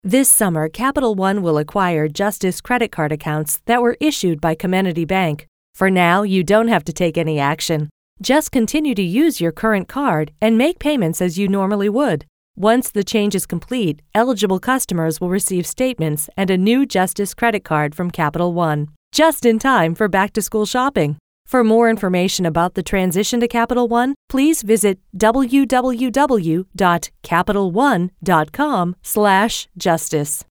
This summer, Capital One will acquire Justice credit card accounts that were issued by Comenity Bank. For now, you don't have to take any action. Just continue to use your current card and make payments as you normally would. Once the change is complete, eligible customers will receive statements and a new Justice credit card from Capital One, just in time for back-to-school shopping. For more information about the transition to Capital One, please visit www.capitalone.com/justice.